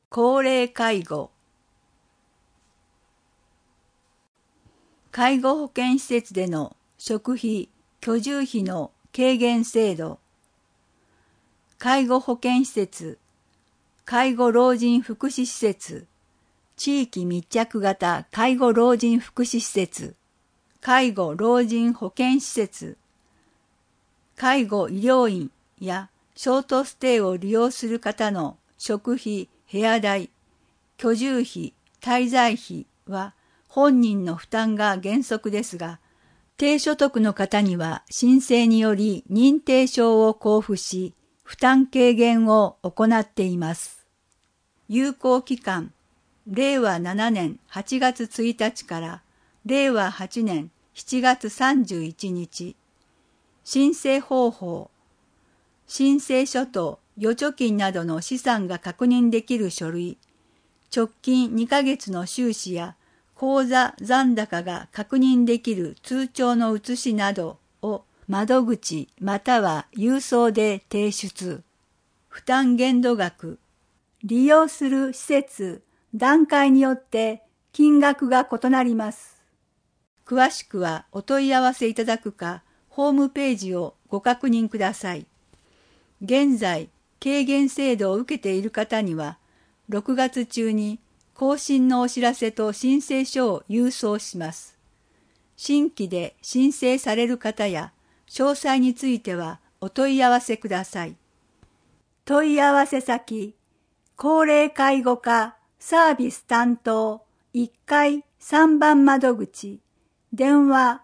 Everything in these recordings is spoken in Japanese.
高齢介護。介護保険施設での食費・居住費の軽減制度。介護保険施設、介護老人福祉施設、地域密着型介護老人福祉施設、介護老人保健施設、介護医療院やショートステイを利用する方の食費・部屋代、居住費・滞在費は本人の負担が原則ですが、低所得の方には申請により認定証を交付し、負担軽減を行っています。有効期間、令和7年8月1日から令和8年7月31日。申請方法、申請書と預貯金などの資産が確認できる書類、直近2ヶ月の収支や口座残高が確認できる通帳の写しなどを窓口または郵送で提出。負担限度額、利用する施設、段階によって金額が異なります。詳しくはお問い合わせいただくか、ホームページをご確認ください。現在、軽減制度を受けている方には、6月中に更新のお知らせと申請書を郵送します。新規で申請される方や、詳細についてはお問い合わせください。問い合わせ先、高齢介護課サービス担当1階3番窓口、電話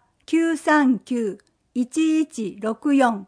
939-1164。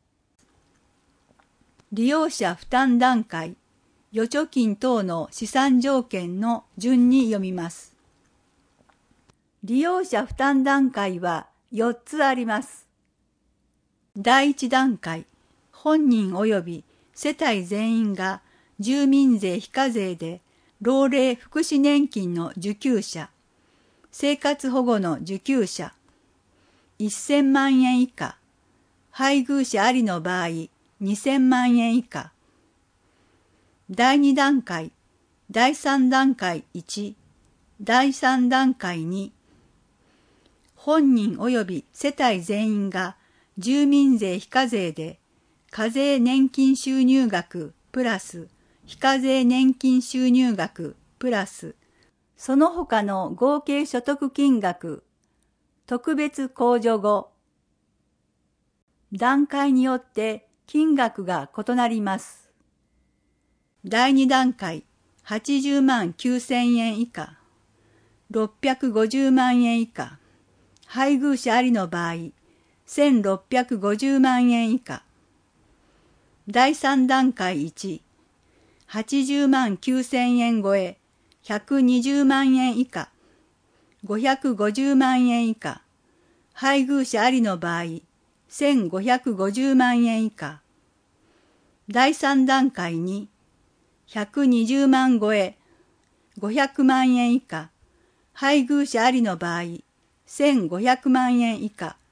利用者負担段階、預貯金等の試算条件の順に読みます。利用者負担段階は4つあります。第1段階、本人及び世帯全員が住民税非課税で老齢福祉年金の受給者、生活保護の受給者、1000万円以下、配偶者ありの場合2000万円以下。第2段階、第3段階1、第3段階2。本人及び世帯全員が住民税非課税で課税年金収入額プラス非課税年金収入額プラスその他の合計所得金額特別控除後。段階によって金額が異なります。第2段階、80万9000円以下、650万円以下、配偶者ありの場合、1650万円以下。第3段階1、80万9000円超え、120万円以下、550万円以下、配偶者ありの場合、1550万円以下。第3段階2、120万超え、500万円以下、配偶者ありの場合、1500万円以下。